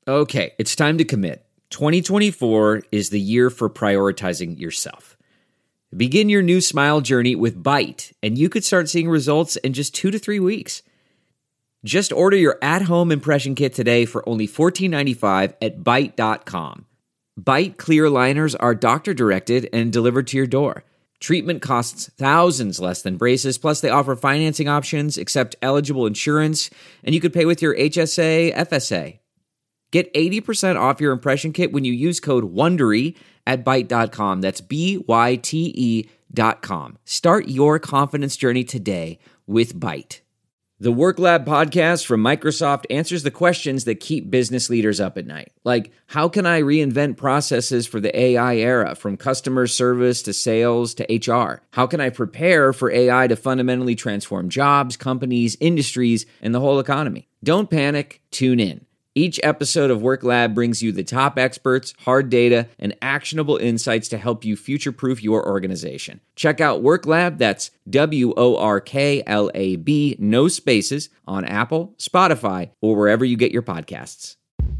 Okay, it's time to commit. 2024 is the year for prioritizing yourself. Begin your new smile journey with Byte, and you could start seeing results in just 2 to 3 weeks. Just order your at-home impression kit today for only $14.95 at Byte.com. Byte clear liners are doctor-directed and delivered to your door. Treatment costs thousands less than braces, plus they offer financing options, accept eligible insurance, and you could pay with your HSA, FSA. Get 80% off your impression kit when you use code WONDERY at Byte.com. That's BYTE.com. Start your confidence journey today with Byte. The Work Lab podcast from Microsoft answers the questions that keep business leaders up at night. Like, how can I reinvent processes for the AI era, from customer service to sales to HR? How can I prepare for AI to fundamentally transform jobs, companies, industries, and the whole economy? Don't panic. Tune in. Each episode of Work Lab brings you the top experts, hard data, and actionable insights to help you future-proof your organization. Check out Work Lab, that's WORKLAB, no spaces, on Apple, Spotify, or wherever you get your podcasts.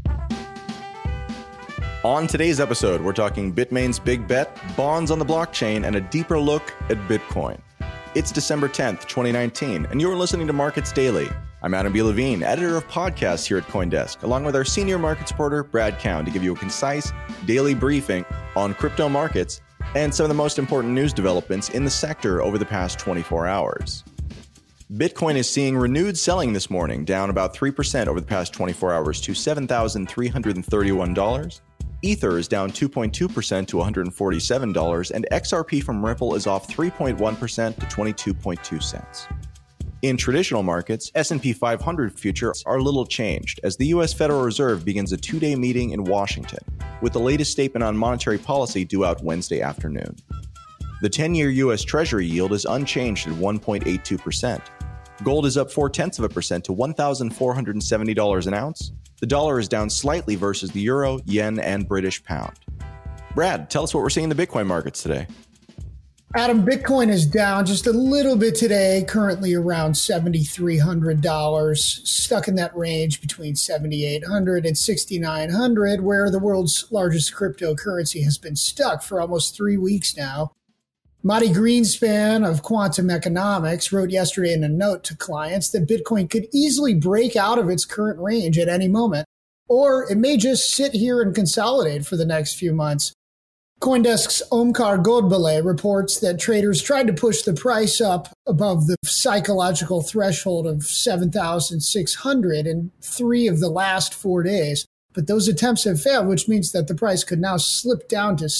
On today's episode, we're talking Bitmain's big bet, bonds on the blockchain, and a deeper look at Bitcoin. It's December 10th, 2019, and you're listening to Markets Daily. I'm Adam B. Levine, editor of podcasts here at CoinDesk, along with our senior markets reporter, Brad Cowan, to give you a concise daily briefing on crypto markets and some of the most important news developments in the sector over the past 24 hours. Bitcoin is seeing renewed selling this morning, down about 3% over the past 24 hours to $7,331. Ether is down 2.2% to $147, and XRP from Ripple is off 3.1% to 22.2 cents. In traditional markets, S&P 500 futures are little changed as the U.S. Federal Reserve begins a 2-day meeting in Washington, with the latest statement on monetary policy due out Wednesday afternoon. The 10-year U.S. Treasury yield is unchanged at 1.82%. Gold is up 0.4% to $1,470 an ounce. The dollar is down slightly versus the euro, yen, and British pound. Brad, tell us what we're seeing in the Bitcoin markets today. Adam, Bitcoin is down just a little bit today, currently around $7,300, stuck in that range between $7,800 and $6,900, where the world's largest cryptocurrency has been stuck for almost 3 weeks now. Mati Greenspan of Quantum Economics wrote yesterday in a note to clients that Bitcoin could easily break out of its current range at any moment, or it may just sit here and consolidate for the next few months. CoinDesk's Omkar Godbole reports that traders tried to push the price up above the psychological threshold of 7,600 in 3 of the last 4 days, but those attempts have failed, which means that the price could now slip down to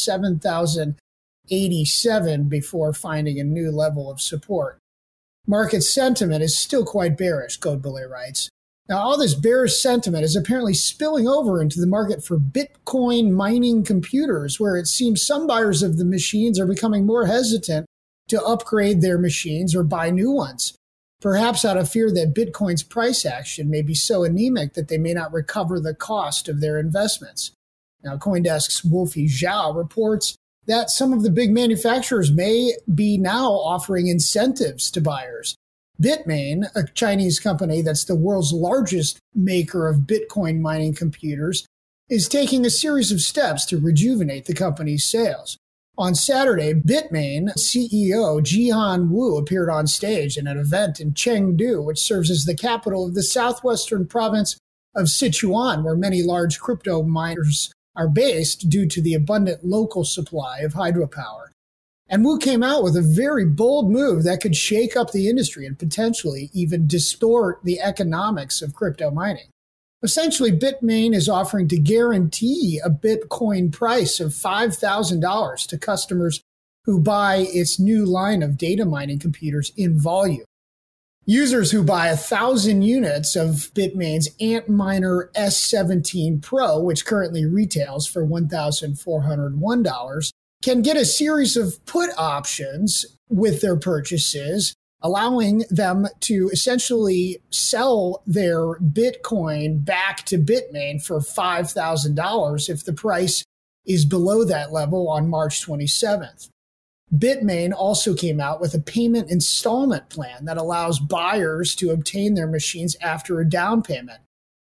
7,087 before finding a new level of support. Market sentiment is still quite bearish, Godbole writes. Now, all this bearish sentiment is apparently spilling over into the market for Bitcoin mining computers, where it seems some buyers of the machines are becoming more hesitant to upgrade their machines or buy new ones, perhaps out of fear that Bitcoin's price action may be so anemic that they may not recover the cost of their investments. Now, CoinDesk's Wolfie Zhao reports that some of the big manufacturers may be now offering incentives to buyers. Bitmain, a Chinese company that's the world's largest maker of Bitcoin mining computers, is taking a series of steps to rejuvenate the company's sales. On Saturday, Bitmain CEO Jihan Wu appeared on stage at an event in Chengdu, which serves as the capital of the southwestern province of Sichuan, where many large crypto miners are based due to the abundant local supply of hydropower. And Wu came out with a very bold move that could shake up the industry and potentially even distort the economics of crypto mining. Essentially, Bitmain is offering to guarantee a Bitcoin price of $5,000 to customers who buy its new line of data mining computers in volume. Users who buy 1,000 units of Bitmain's Antminer S17 Pro, which currently retails for $1,401, can get a series of put options with their purchases, allowing them to essentially sell their Bitcoin back to Bitmain for $5,000 if the price is below that level on March 27th. Bitmain also came out with a payment installment plan that allows buyers to obtain their machines after a down payment.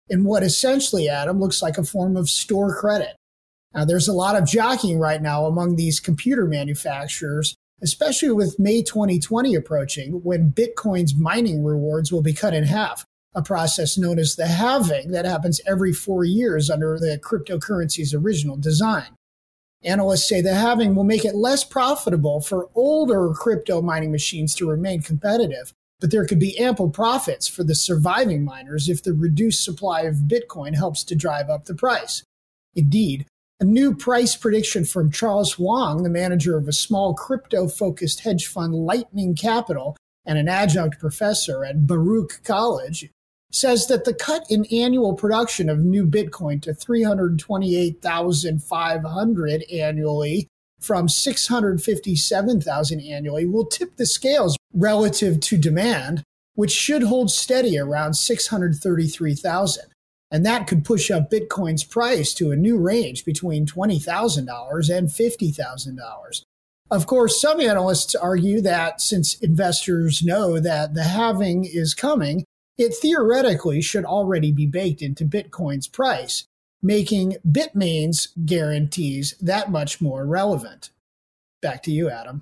in what essentially, Adam, looks like a form of store credit. Now, there's a lot of jockeying right now among these computer manufacturers, especially with May 2020 approaching, when Bitcoin's mining rewards will be cut in half, a process known as the halving that happens every 4 years under the cryptocurrency's original design. Analysts say the halving will make it less profitable for older crypto mining machines to remain competitive, but there could be ample profits for the surviving miners if the reduced supply of Bitcoin helps to drive up the price. Indeed, a new price prediction from Charles Huang, the manager of a small crypto-focused hedge fund Lightning Capital and an adjunct professor at Baruch College, says that the cut in annual production of new Bitcoin to 328,500 annually from 657,000 annually will tip the scales relative to demand, which should hold steady around 633,000. And that could push up Bitcoin's price to a new range between $20,000 and $50,000. Of course, some analysts argue that since investors know that the halving is coming, it theoretically should already be baked into Bitcoin's price, making Bitmain's guarantees that much more relevant. Back to you, Adam.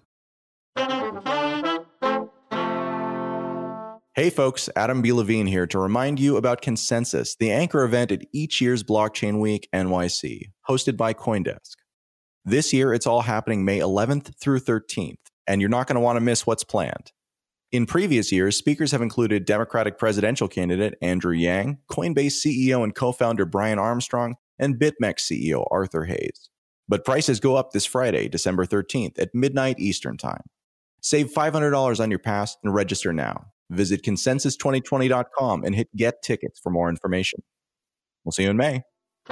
Hey folks, Adam B. Levine here to remind you about Consensus, the anchor event at each year's Blockchain Week NYC, hosted by CoinDesk. This year, it's all happening May 11th through 13th, and you're not going to want to miss what's planned. In previous years, speakers have included Democratic presidential candidate Andrew Yang, Coinbase CEO and co-founder Brian Armstrong, and BitMEX CEO Arthur Hayes. But prices go up this Friday, December 13th at midnight Eastern Time. Save $500 on your pass and register now. Visit consensus2020.com and hit Get Tickets for more information. We'll see you in May.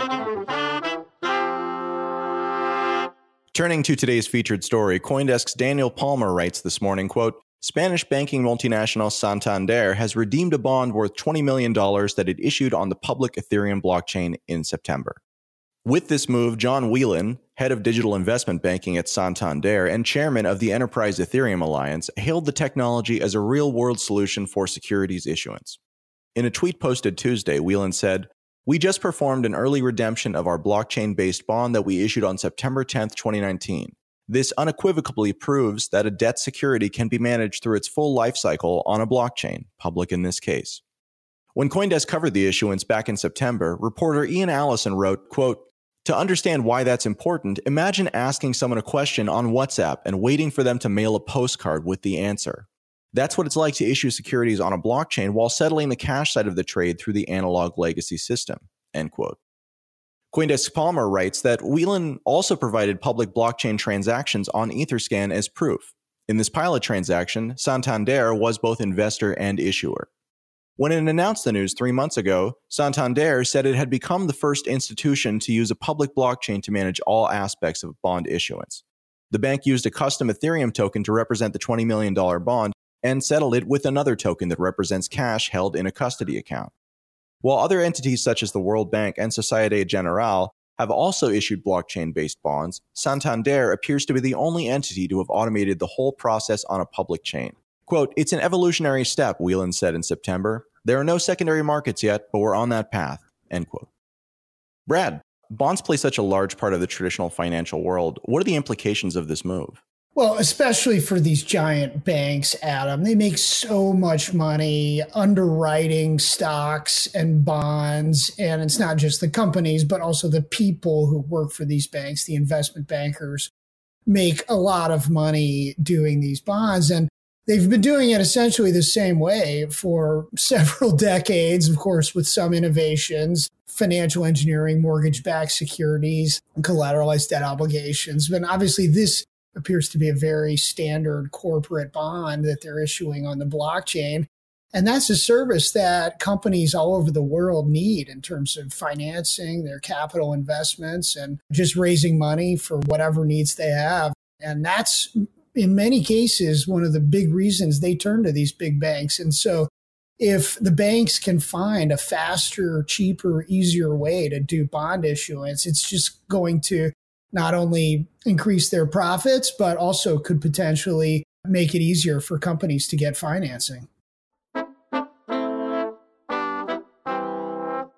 Turning to today's featured story, CoinDesk's Daniel Palmer writes this morning, quote, Spanish banking multinational Santander has redeemed a bond worth $20 million that it issued on the public Ethereum blockchain in September. With this move, John Whelan, head of digital investment banking at Santander and chairman of the Enterprise Ethereum Alliance, hailed the technology as a real-world solution for securities issuance. In a tweet posted Tuesday, Whelan said, "We just performed an early redemption of our blockchain-based bond that we issued on September 10, 2019. This unequivocally proves that a debt security can be managed through its full life cycle on a blockchain, public in this case." When CoinDesk covered the issuance back in September, reporter Ian Allison wrote, quote, "To understand why that's important, imagine asking someone a question on WhatsApp and waiting for them to mail a postcard with the answer. That's what it's like to issue securities on a blockchain while settling the cash side of the trade through the analog legacy system." End quote. CoinDesk Palmer writes that Whelan also provided public blockchain transactions on Etherscan as proof. In this pilot transaction, Santander was both investor and issuer. When it announced the news 3 months ago, Santander said it had become the first institution to use a public blockchain to manage all aspects of bond issuance. The bank used a custom Ethereum token to represent the $20 million bond and settled it with another token that represents cash held in a custody account. While other entities such as the World Bank and Societe Generale have also issued blockchain-based bonds, Santander appears to be the only entity to have automated the whole process on a public chain. Quote, "It's an evolutionary step," Whelan said in September. "There are no secondary markets yet, but we're on that path." End quote. Brad, bonds play such a large part of the traditional financial world. What are the implications of this move? Well, especially for these giant banks, Adam, they make so much money underwriting stocks and bonds. And it's not just the companies, but also the people who work for these banks, the investment bankers, make a lot of money doing these bonds. And they've been doing it essentially the same way for several decades, of course, with some innovations, financial engineering, mortgage-backed securities, collateralized debt obligations. But obviously this appears to be a very standard corporate bond that they're issuing on the blockchain. And that's a service that companies all over the world need in terms of financing their capital investments and just raising money for whatever needs they have. And that's, in many cases, one of the big reasons they turn to these big banks. And so if the banks can find a faster, cheaper, easier way to do bond issuance, it's just going to not only increase their profits, but also could potentially make it easier for companies to get financing.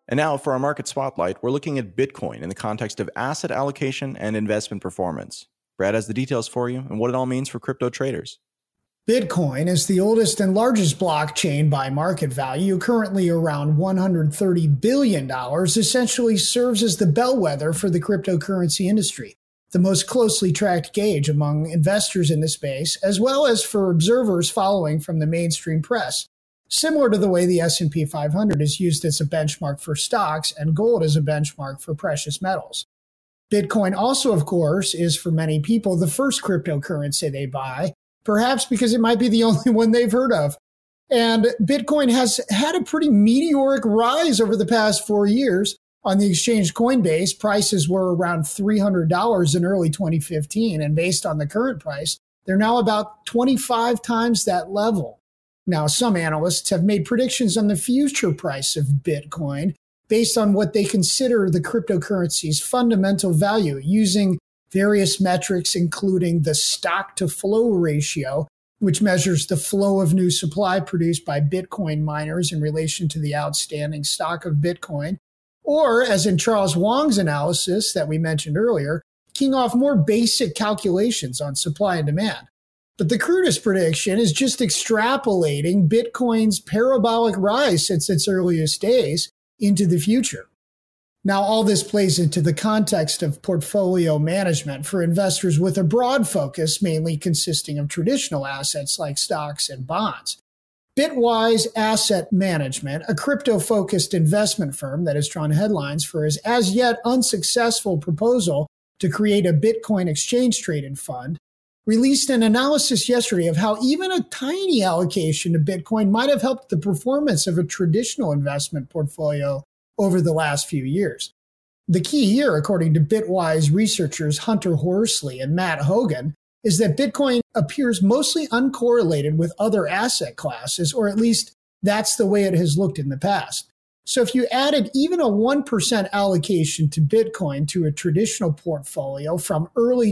And now for our market spotlight, we're looking at Bitcoin in the context of asset allocation and investment performance. Brad has the details for you and what it all means for crypto traders. Bitcoin is the oldest and largest blockchain by market value, currently around $130 billion, essentially serves as the bellwether for the cryptocurrency industry, the most closely tracked gauge among investors in the space, as well as for observers following from the mainstream press. Similar to the way the S&P 500 is used as a benchmark for stocks and gold as a benchmark for precious metals. Bitcoin also, of course, is for many people the first cryptocurrency they buy, perhaps because it might be the only one they've heard of. And Bitcoin has had a pretty meteoric rise over the past 4 years. On the exchange Coinbase, prices were around $300 in early 2015, and based on the current price, they're now about 25 times that level. Now, some analysts have made predictions on the future price of Bitcoin based on what they consider the cryptocurrency's fundamental value, using various metrics, including the stock-to-flow ratio, which measures the flow of new supply produced by Bitcoin miners in relation to the outstanding stock of Bitcoin, or, as in Charles Wang's analysis that we mentioned earlier, keying off more basic calculations on supply and demand. But the crudest prediction is just extrapolating Bitcoin's parabolic rise since its earliest days into the future. Now, all this plays into the context of portfolio management for investors with a broad focus, mainly consisting of traditional assets like stocks and bonds. Bitwise Asset Management, a crypto-focused investment firm that has drawn headlines for its as yet unsuccessful proposal to create a Bitcoin exchange-traded fund, released an analysis yesterday of how even a tiny allocation to Bitcoin might have helped the performance of a traditional investment portfolio over the last few years. The key here, according to Bitwise researchers Hunter Horsley and Matt Hogan, is that Bitcoin appears mostly uncorrelated with other asset classes, or at least that's the way it has looked in the past. So if you added even a 1% allocation to Bitcoin to a traditional portfolio from early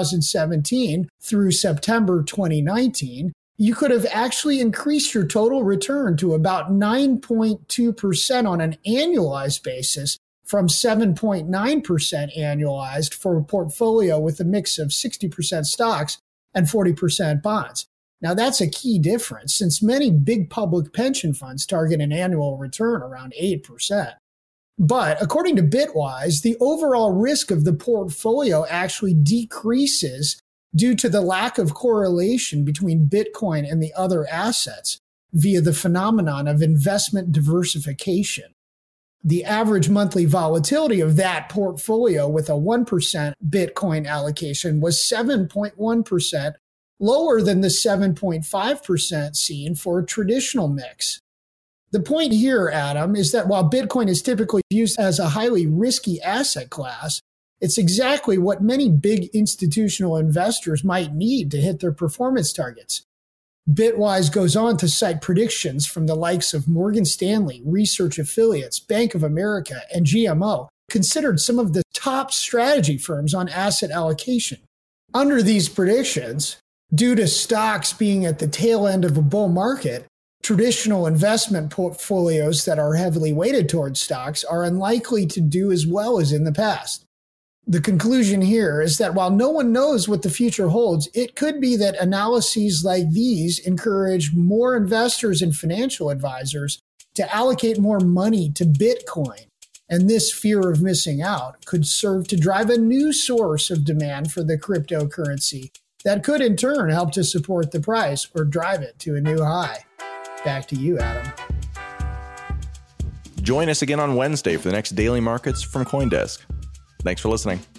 2017 through September 2019, you could have actually increased your total return to about 9.2% on an annualized basis from 7.9% annualized for a portfolio with a mix of 60% stocks and 40% bonds. Now, that's a key difference since many big public pension funds target an annual return around 8%. But according to Bitwise, the overall risk of the portfolio actually decreases due to the lack of correlation between Bitcoin and the other assets via the phenomenon of investment diversification. The average monthly volatility of that portfolio with a 1% Bitcoin allocation was 7.1%, lower than the 7.5% seen for a traditional mix. The point here, Adam, is that while Bitcoin is typically used as a highly risky asset class, it's exactly what many big institutional investors might need to hit their performance targets. Bitwise goes on to cite predictions from the likes of Morgan Stanley, research affiliates, Bank of America, and GMO, considered some of the top strategy firms on asset allocation. Under these predictions, due to stocks being at the tail end of a bull market, traditional investment portfolios that are heavily weighted towards stocks are unlikely to do as well as in the past. The conclusion here is that while no one knows what the future holds, it could be that analyses like these encourage more investors and financial advisors to allocate more money to Bitcoin. And this fear of missing out could serve to drive a new source of demand for the cryptocurrency that could in turn help to support the price or drive it to a new high. Back to you, Adam. Join us again on Wednesday for the next Daily Markets from CoinDesk. Thanks for listening.